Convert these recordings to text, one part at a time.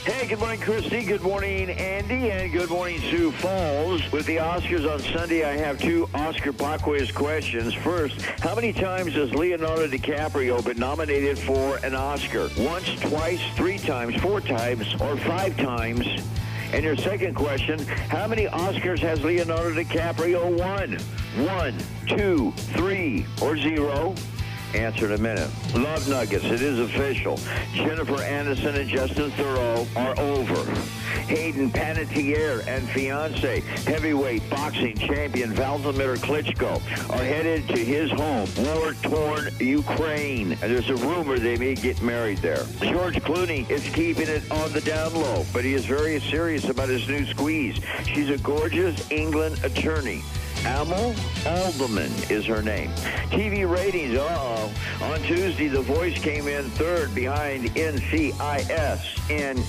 Hey, good morning, Christy. Good morning, Andy. And good morning, Sioux Falls. With the Oscars on Sunday, I have two Oscar pop quiz questions. First, how many times has Leonardo DiCaprio been nominated for an Oscar? Once, twice, three times, four times, or five times? And your second question, how many Oscars has Leonardo DiCaprio won? 1, 2, 3, or 0? Answer in a minute. Love Nuggets, it is official. Jennifer Aniston and Justin Theroux are over. Hayden Panettiere and fiancé, heavyweight boxing champion Vladimir Klitschko, are headed to his home, war-torn Ukraine. And there's a rumor they may get married there. George Clooney is keeping it on the down low, but he is very serious about his new squeeze. She's a gorgeous England attorney. Amal Alderman is her name. TV ratings, on Tuesday, The Voice came in third behind NCIS and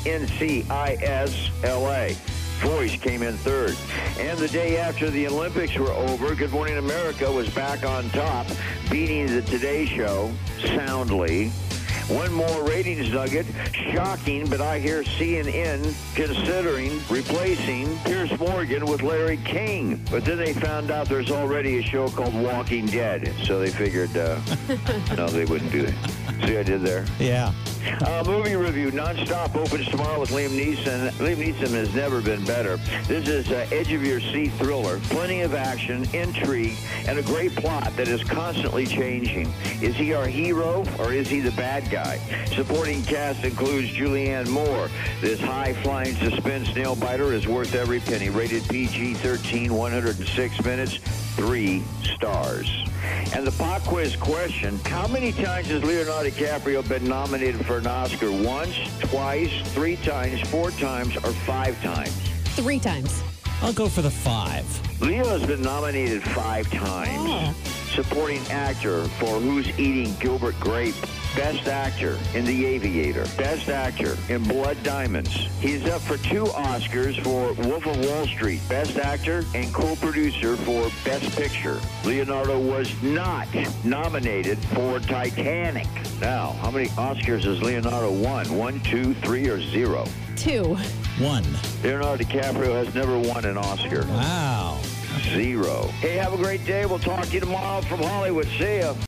NCIS LA. Voice came in third. And the day after the Olympics were over, Good Morning America was back on top, beating the Today Show soundly. One more ratings nugget. Shocking, but I hear CNN considering replacing Piers Morgan with Larry King. But then they found out there's already a show called Walking Dead. So they figured, no, they wouldn't do that. See what I did there? Yeah. Movie review. Nonstop opens tomorrow with Liam Neeson. Liam Neeson has never been better. This is edge-of-your-seat thriller. Plenty of action, intrigue, and a great plot that is constantly changing. Is he our hero, or is he the bad guy? Supporting cast includes Julianne Moore. This high-flying suspense nail-biter is worth every penny. Rated PG-13, 106 minutes, 3 stars. And the pop quiz question, how many times has Leonardo DiCaprio been nominated for an Oscar? Once, twice, three times, four times, or five times? 3 times. I'll go for the 5. Leo has been nominated 5 times. Oh. Supporting actor for Who's Eating Gilbert Grape. Best actor in The Aviator. Best actor in Blood Diamonds. He's up for 2 Oscars for Wolf of Wall Street. Best actor and co-producer for Best Picture. Leonardo was not nominated for Titanic. Now, how many Oscars has Leonardo won? 1, 2, 3, or 0? 2. 1. Leonardo DiCaprio has never won an Oscar. Wow. 0. Hey, have a great day. We'll talk to you tomorrow from Hollywood. See ya.